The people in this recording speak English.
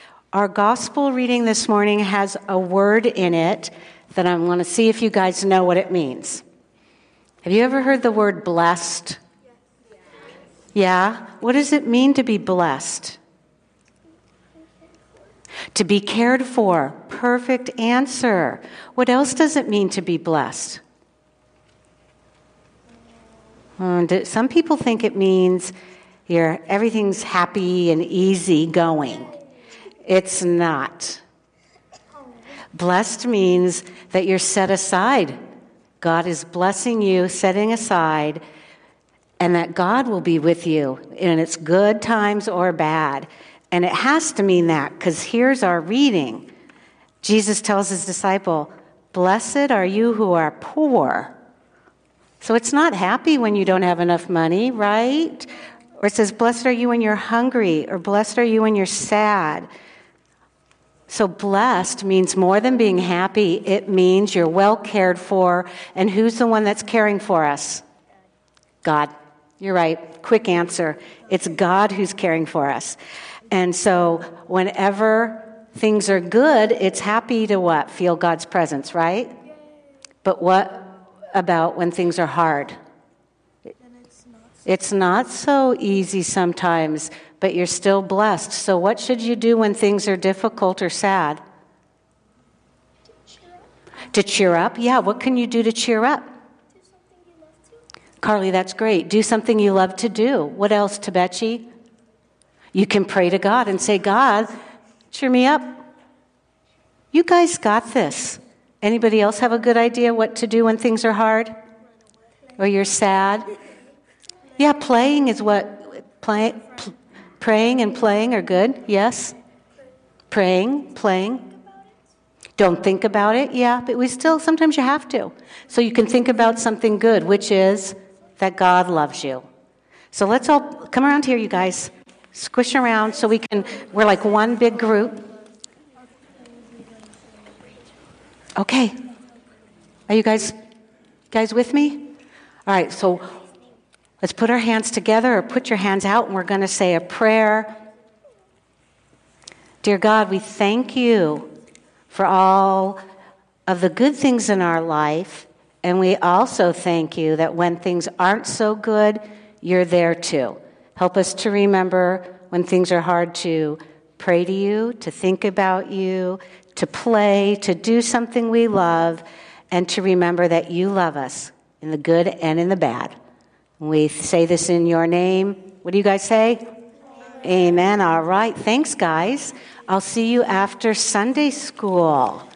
Our gospel reading this morning has a word in it that I want to see if you guys know what it means. Have you ever heard the word blessed? Yeah? What does it mean to be blessed? To be cared for. Perfect answer. What else does it mean to be blessed? Some people think it means everything's happy and easy going. It's not. Blessed means that you're set aside. God is blessing you, setting aside, and that God will be with you in its good times or bad. And it has to mean that, because here's our reading. Jesus tells his disciple, "Blessed are you who are poor." So it's not happy when you don't have enough money, right? Or it says, "Blessed are you when you're hungry," or "Blessed are you when you're sad." So blessed means more than being happy. It means you're well cared for. And who's the one that's caring for us? God. You're right. Quick answer. It's God who's caring for us. And so whenever things are good, it's happy to what? Feel God's presence, right? But what about when things are hard? It's not so easy sometimes, but you're still blessed. So what should you do when things are difficult or sad? To cheer up? Yeah, what can you do to cheer up? Do something you love to. Carly, that's great. Do something you love to do. What else, Tabechi? You can pray to God and say, "God, cheer me up." You guys got this. Anybody else have a good idea what to do when things are hard? Or you're sad? Yeah, playing is what? Praying and playing are good, yes? Praying, playing. Don't think about it, yeah, but sometimes you have to. So you can think about something good, which is that God loves you. So let's all come around here, you guys. Squish around so we're like one big group. Okay. Are you guys with me? All right, so let's put our hands together or put your hands out, and we're going to say a prayer. Dear God, we thank you for all of the good things in our life, and we also thank you that when things aren't so good, you're there too. Help us to remember when things are hard to pray to you, to think about you, to play, to do something we love, and to remember that you love us in the good and in the bad. We say this in your name. What do you guys say? Amen. All right. Thanks, guys. I'll see you after Sunday school.